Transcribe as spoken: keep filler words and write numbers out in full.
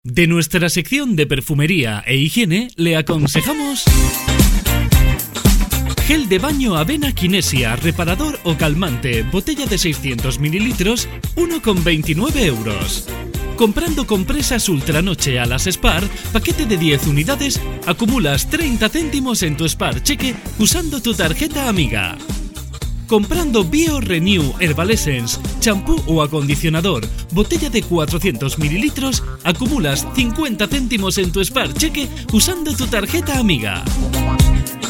De nuestra sección de perfumería e higiene le aconsejamos gel de baño Avena Kinesia, reparador o calmante, botella de seiscientos mililitros, uno con veintinueve euros. Comprando compresas Ultranoche a las Spar, paquete de diez unidades, acumulas treinta céntimos en tu Spar Cheque usando tu tarjeta amiga. Comprando Bio Renew Herbal Essence, champú o acondicionador, botella de cuatrocientos mililitros, acumulas cincuenta céntimos en tu Spar Cheque usando tu tarjeta amiga.